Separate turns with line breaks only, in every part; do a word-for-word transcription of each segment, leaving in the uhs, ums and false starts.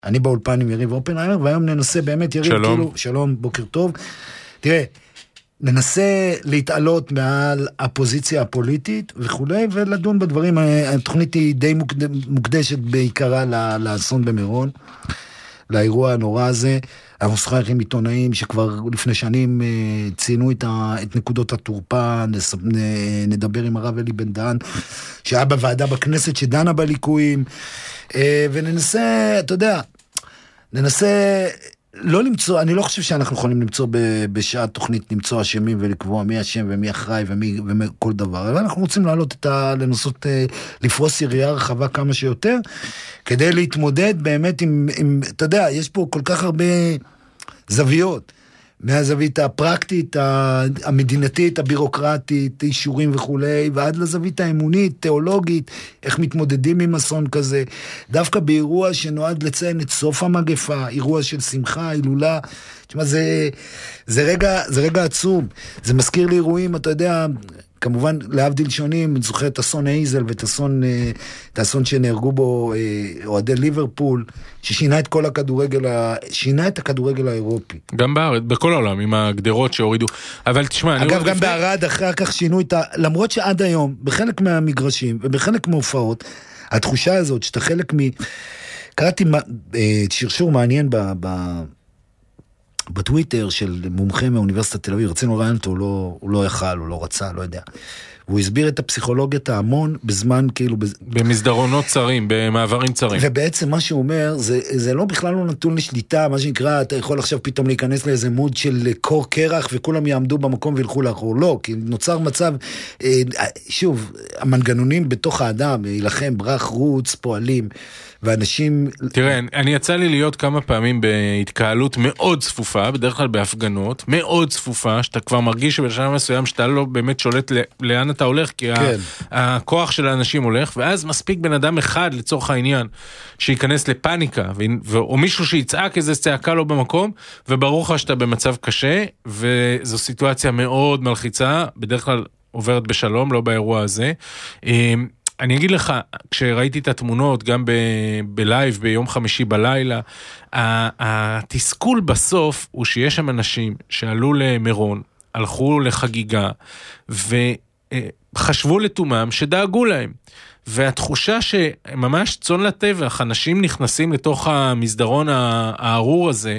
אני באולפן עם יריב אופנהיימר, והיום ננסה באמת, יריב,
שלום.
כאילו, שלום, בוקר טוב. תראה, ננסה להתעלות מעל הפוזיציה הפוליטית וכולי, ולדון בדברים, התוכנית היא די מוקדשת בעיקרה לאסון במירון, לאירוע הנורא הזה. אנחנו שוחחים עם עיתונאים שכבר לפני שנים ציינו את, ה, את נקודות התורפה, נס, נדבר עם הרב אלי בן דהן, שהיה בוועדה בכנסת שדנה בליקויים, וננסה, אתה יודע, ננסה לא למצוא, אני לא חושב שאנחנו יכולים למצוא בשעה תוכנית למצוא אשמים ולקבוע מי אשם ומי אחראי ומי, ומי כל דבר, אבל אנחנו רוצים לעלות את ה... לנסות לפרוס יריעה רחבה כמה שיותר, כדי להתמודד באמת עם, עם, אתה יודע, יש פה כל כך הרבה זוויות, מהזווית הפרקטית, המדינתית, הבירוקרטית, אישורים וכולי, ועד לזווית האמונית, תיאולוגית, איך מתמודדים עם אסון כזה, דווקא באירוע שנועד לציין את סוף המגפה, אירוע של שמחה, הילולה, תשמע, זה, זה רגע, זה רגע עצום, זה מזכיר לי אירועים, אתה יודע, כמובן להבדיל שונים, אני זוכר את אסון אייזל ואת אסון, את האסון שנהרגו בו אוהדי ליברפול, ששינה את כל הכדורגל, שינה את הכדורגל האירופי.
גם בארץ, בכל העולם, עם הגדרות שהורידו. אבל תשמע,
אגב, גם בערד אחר כך שינו את ה... למרות שעד היום, בחלק מהמגרשים ובחלק מהופעות, התחושה הזאת שאתה חלק מ... קראתי שרשור מעניין ב... ב... בטוויטר של מומחה מאוניברסיטת תל אביב, רצינו רעיון אותו, הוא לא, הוא לא יכל, הוא לא רצה, לא יודע. הוא הסביר את הפסיכולוגיית ההמון בזמן כאילו...
במסדרונות צרים, במעברים צרים.
ובעצם מה שהוא אומר, זה, זה לא בכלל לא נתון לשליטה, מה שנקרא, אתה יכול עכשיו פתאום להיכנס לאיזה מוד של קור קרח, וכולם יעמדו במקום וילכו לאחור. לא, כי נוצר מצב, שוב, המנגנונים בתוך האדם, ילחם, ברח, רוץ, פועלים, ואנשים...
תראה, אני יצא לי להיות כמה פעמים בהתקהלות מאוד צפופה, בדרך כלל בהפגנות, מאוד צפופה, שאתה כבר מרגיש שבשלב מסוים שאתה לא באמת שולט לאן אתה הולך, כי כן. הכוח של האנשים הולך, ואז מספיק בן אדם אחד לצורך העניין, שייכנס לפאניקה, או מישהו שיצעק איזה צעקה לו במקום, וברור לך שאתה במצב קשה, וזו סיטואציה מאוד מלחיצה, בדרך כלל עוברת בשלום, לא באירוע הזה. אני אגיד לך, כשראיתי את התמונות, גם ב- בלייב, ביום חמישי בלילה, התסכול בסוף הוא שיש שם אנשים שעלו למירון, הלכו לחגיגה, וחשבו לתומם שדאגו להם. והתחושה שממש צאן לטבח, אנשים נכנסים לתוך המסדרון הארור הזה,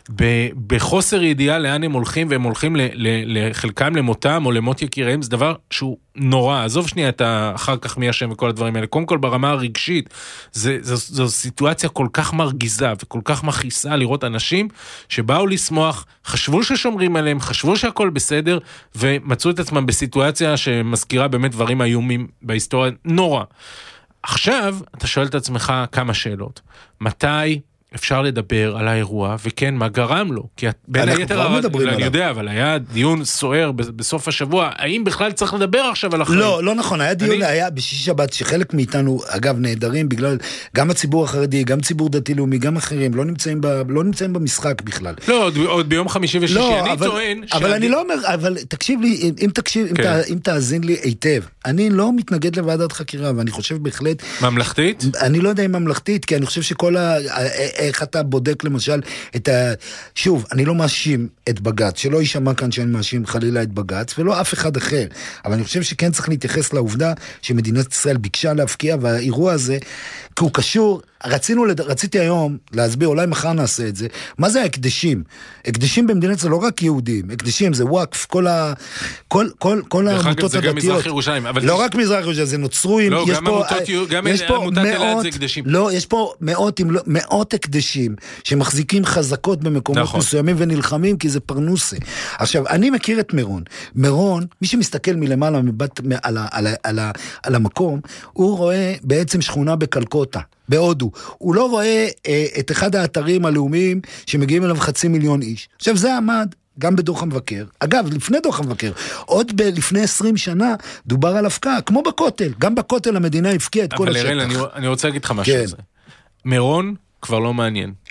בחוסר ידיעה לאן הם הולכים, והם הולכים לחלקם למותם או למות יקיריהם, זה דבר שהוא נורא. עזוב שנייה את אחר כך מי השם וכל הדברים האלה. קודם כל ברמה הרגשית, זה, זו, זו סיטואציה כל כך מרגיזה וכל כך מכעיסה לראות אנשים שבאו לשמוח, חשבו ששומרים עליהם, חשבו שהכל בסדר, ומצאו את עצמם בסיטואציה שמזכירה באמת דברים איומים בהיסטוריה. נורא. עכשיו, אתה שואל את עצמך כמה שאלות. מתי אפשר לדבר על האירוע, וכן, מה גרם לו? כי בין היתר, אני יודע, אבל היה דיון סוער בסוף השבוע, האם בכלל צריך לדבר עכשיו על החיים?
לא, לא נכון, היה דיון, היה בשישי שבת, שחלק מאיתנו, אגב, נהדרים, בגלל, גם הציבור החרדי, גם ציבור דתי-לאומי, גם אחרים, לא נמצאים, לא נמצאים במשחק בכלל.
לא, עוד ביום חמישי ושישי, אני טוען...
אבל אני לא אומר, אבל תקשיב לי, אם תקשיב, אם תאזין לי היטב, אני לא מתנגד לוועדת חקירה, ואני חושב בהחלט...
ממלכתית?
אני לא יודע אם ממלכתית, כי אני חושב שכל ה... איך אתה בודק למשל את ה... שוב, אני לא מאשים את בג"ץ, שלא יישמע כאן שאני מאשים חלילה את בג"ץ, ולא אף אחד אחר, אבל אני חושב שכן צריך להתייחס לעובדה שמדינת ישראל ביקשה להפקיע, והאירוע הזה, כי הוא קשור, רצינו, רציתי היום להסביר, אולי מחר נעשה את זה, מה זה ההקדשים? הקדשים במדינת ישראל לא רק יהודים, הקדשים זה וואקף, כל ה... כל, כל, כל העמותות הדתיות.
זה גם מזרח ירושלים. אבל
לא רק מזרח ירושלים, זה נוצרויים.
לא, גם עמותות, גם עמותת אלעד זה הקדשים.
לא, יש פה מאות, מאות הקדשים, שמחזיקים חזקות במקומות נכון. מסוימים ונלחמים, כי זה פרנוסה. עכשיו, אני מכיר את מירון. מירון, מי שמסתכל מלמעלה מבט, על, ה, על, ה, על, ה, על המקום, הוא רואה בעצם שכונה בקלקוטה. בהודו. הוא לא רואה אה, את אחד האתרים הלאומיים שמגיעים אליו חצי מיליון איש. עכשיו זה עמד גם בדוח המבקר. אגב, לפני דוח המבקר, עוד ב- לפני עשרים שנה דובר על הפקעה, כמו בכותל. גם בכותל המדינה הפקיעה את כל השטח.
אבל אראל, אני, אני רוצה להגיד לך משהו כן. על זה. מירון כבר לא מעניין.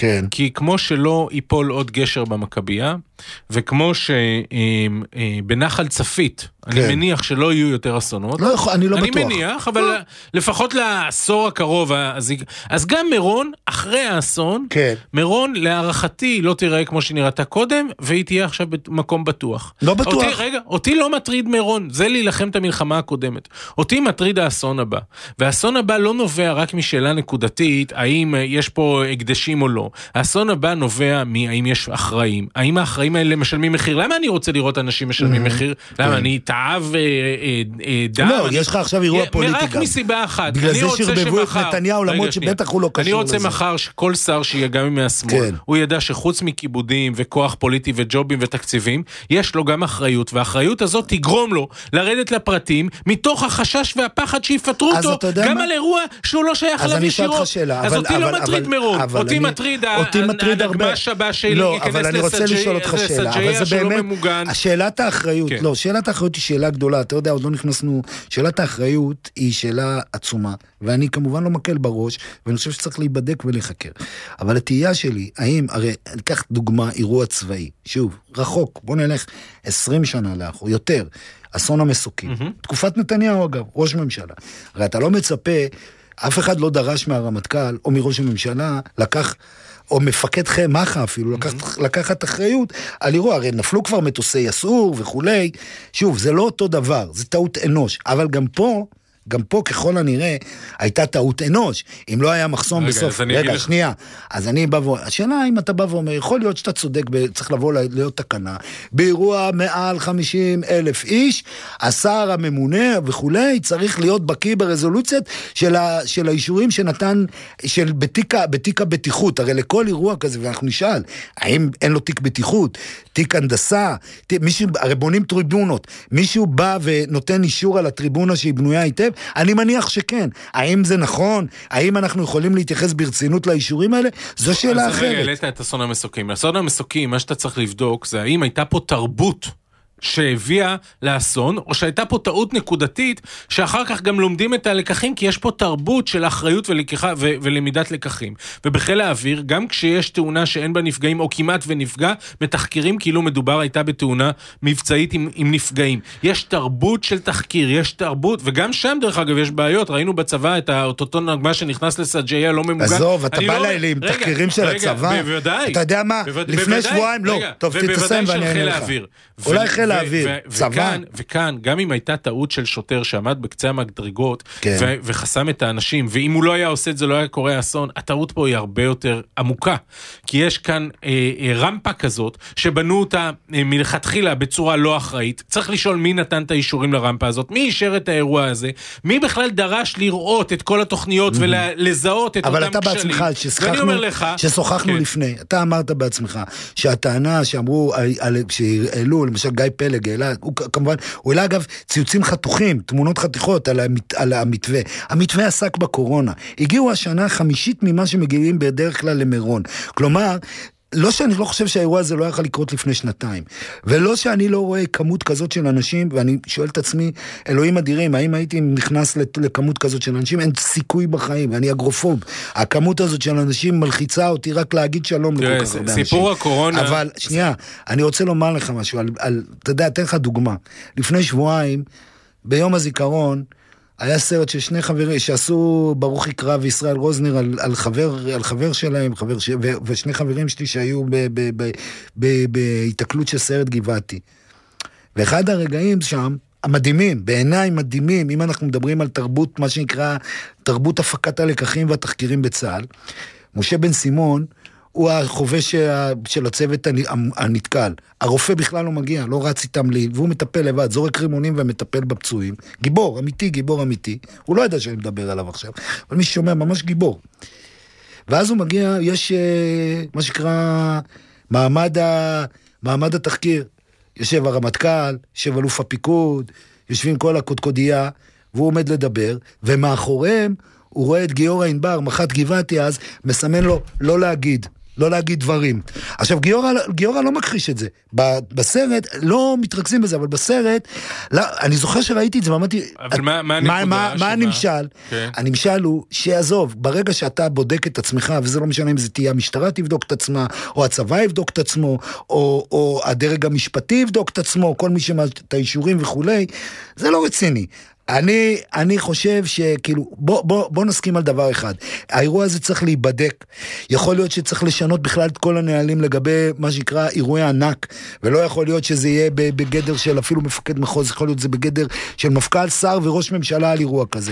כן.
כי כמו שלא ייפול עוד גשר במכבייה, וכמו שבנחל צפית, אני מניח שלא יהיו יותר אסונות.
לא, אני לא בטוח.
אני מניח, אבל לפחות לעשור הקרוב, אז גם מירון, אחרי האסון, מירון להערכתי לא תראה כמו שנראתה קודם, והיא תהיה עכשיו במקום בטוח.
לא בטוח.
רגע, אותי לא מטריד מירון, זה להילחם את המלחמה הקודמת. אותי מטריד האסון הבא. והאסון הבא לא נובע רק משאלה נקודתית, האם יש פה הקדשים או לא. האסון הבא נובע מהאם יש אחראים. האם האחראים האלה משלמים מחיר? למה אני רוצה לראות אנשים משלמים מחיר? למה אני תאב דם?
לא, יש לך עכשיו אירוע פוליטי גם.
רק מסיבה אחת.
בגלל זה שרבבו את נתניהו, למרות שבטח הוא לא קשור
לזה. אני רוצה מחר שכל שר שיהיה גם מהשמאל, הוא ידע שחוץ מכיבודים וכוח פוליטי וג'ובים ותקציבים, יש לו גם אחריות, והאחריות הזאת תגרום לו לרדת לפרטים, מתוך החשש והפחד שיפטרו אותו, גם על אירוע שהוא לא שייך אליו ישירות. אז אותי לא מטריד מירון, אותי מטריד הנגמש הבא שלי להיכנס לסג'איה שלא ממוגן.
שאלת האחריות, לא, שאלת האחריות היא שאלה גדולה, אתה יודע, עוד לא נכנסנו, שאלת האחריות היא שאלה עצומה, ואני כמובן לא מקל בראש, ואני חושב שצריך להיבדק ולחקר. אבל התהייה שלי, האם, הרי, ניקח דוגמה, אירוע צבאי, שוב, רחוק, בוא נלך עשרים שנה לאחור, יותר, אסון המסוקים, mm-hmm. תקופת נתניהו אגב, ראש ממשלה. הרי אתה לא מצפה, אף אחד לא דרש מהרמטכ"ל, או מראש הממשלה, לקח, או מפקד חמחה אפילו, לקח, mm-hmm. לקחת אחריות על אירוע, הרי נפלו כבר מטוסי יסעור וכולי, שוב, זה לא אותו דבר, זה טעות אנוש, אבל גם פה, גם פה ככל הנראה הייתה טעות אנוש, אם לא היה מחסום
רגע,
בסוף,
רגע,
שנייה, אז אני בא ואומר, השאלה אם אתה בא ואומר, יכול להיות שאתה צודק, צריך לבוא להיות תקנה, באירוע מעל חמישים אלף איש, השר הממונה וכולי, צריך להיות בקיא ברזולוציות של, ה, של האישורים שנתן, של בתיק, בתיק הבטיחות, הרי לכל אירוע כזה, ואנחנו נשאל, האם אין לו תיק בטיחות, תיק הנדסה, תיק, מישהו, הרי בונים טריבונות, מישהו בא ונותן אישור על הטריבונה שהיא בנויה היטב, אני מניח שכן. האם זה נכון? האם אנחנו יכולים להתייחס ברצינות לאישורים האלה? זו שאלה אחרת. אז רגע,
העלית את אסון המסוקים. אסון המסוקים, מה שאתה צריך לבדוק, זה האם הייתה פה תרבות שהביאה לאסון, או שהייתה פה טעות נקודתית, שאחר כך גם לומדים את הלקחים, כי יש פה תרבות של אחריות ולקיחה, ו- ולמידת לקחים. ובחיל האוויר, גם כשיש תאונה שאין בה נפגעים, או כמעט ונפגע, מתחקירים כאילו מדובר הייתה בתאונה מבצעית עם, עם נפגעים. יש תרבות של תחקיר, יש תרבות, וגם שם דרך אגב יש בעיות, ראינו בצבא את אותו נגמש שנכנס לסג'איה לא ממוגן.
עזוב, אתה בא לא... לי עם רגע, תחקירים של רגע, הצבא,
בוודאי,
אתה יודע מה,
בוודאי,
לפני
בוודאי,
שבועיים, לא,
רגע,
טוב, תתסיים ואני אענה לך. אולי חיל האוויר, צבא.
וכאן, וכאן, גם אם הייתה טעות של שוטר שעמד בקצה המדרגות,
כן.
ו- וחסם את האנשים, ואם הוא לא היה עושה את זה, לא היה קורה אסון, הטעות פה היא הרבה יותר עמוקה. כי יש כאן אה, אה, רמפה כזאת, שבנו אותה אה, מלכתחילה בצורה לא אחראית. צריך לשאול מי נתן את האישורים לרמפה הזאת, מי אישר את האירוע הזה, מי בכלל דרש לראות את כל התוכניות, ולזהות את אותם כשלים.
אבל אתה בעצמך, ששוחחנו לפני, אתה אמרת בעצמך, שהטענה שאמרו, שהעלו, למשל גיא פלג, הוא כמובן, הוא העלה אגב ציוצים חתוכים, תמונות חתיכות על, המת, על המתווה. המתווה עסק בקורונה. הגיעו השנה חמישית ממה שמגיעים בדרך כלל למירון. כלומר, לא שאני לא חושב שהאירוע הזה לא יכול לקרות לפני שנתיים, ולא שאני לא רואה כמות כזאת של אנשים, ואני שואל את עצמי, אלוהים אדירים, האם הייתי נכנס לכמות כזאת של אנשים? אין סיכוי בחיים, אני אגרופוב. הכמות הזאת של אנשים מלחיצה אותי רק להגיד שלום לכל כך הרבה אנשים.
סיפור הקורונה...
אבל, שנייה, אני רוצה לומר לך משהו, על, על, אתה יודע, אתן לך דוגמה. לפני שבועיים, ביום הזיכרון, היה סרט של שני חברים שעשו ברוך יקרא וישראל רוזנר על, על, חבר, על חבר שלהם, חבר ש... ו, ושני חברים שלי שהיו בהתקלות של סרט גבעתי. ואחד הרגעים שם, המדהימים, בעיניי מדהימים, אם אנחנו מדברים על תרבות, מה שנקרא, תרבות הפקת הלקחים והתחקירים בצה"ל, משה בן סימון, הוא החובש של הצוות הנתקל. הרופא בכלל לא מגיע, לא רץ איתם לי, והוא מטפל לבד, זורק רימונים ומטפל בפצועים. גיבור, אמיתי, גיבור אמיתי. הוא לא ידע שאני מדבר עליו עכשיו, אבל מי ששומע, ממש גיבור. ואז הוא מגיע, יש מה שקרא מעמד, ה, מעמד התחקיר. יושב הרמטכ"ל, יושב אלוף הפיקוד, יושבים כל הקודקודיה, והוא עומד לדבר, ומאחוריהם הוא רואה את גיורא ענבר, מח"ט גבעתי אז, מסמן לו לא להגיד. לא להגיד דברים. עכשיו, גיורא, גיורא לא מכחיש את זה. בסרט, לא מתרכזים בזה, אבל בסרט, לא, אני זוכר שראיתי את זה, ואמרתי,
אבל מה, מה הנקודה?
מה, מה הנמשל?
Okay.
הנמשל הוא שיעזוב, ברגע שאתה בודק את עצמך, וזה לא משנה אם זה תהיה המשטרה תבדוק את עצמה, או הצבא יבדוק את עצמו, או, או הדרג המשפטי יבדוק את עצמו, כל מי שאת האישורים וכולי, זה לא רציני. אני, אני חושב שכאילו, בוא, בוא, בוא נסכים על דבר אחד. האירוע הזה צריך להיבדק. יכול להיות שצריך לשנות בכלל את כל הנהלים לגבי מה שנקרא אירועי ענק, ולא יכול להיות שזה יהיה בגדר של אפילו מפקד מחוז, יכול להיות זה בגדר של מפכ"ל, שר וראש ממשלה על אירוע כזה.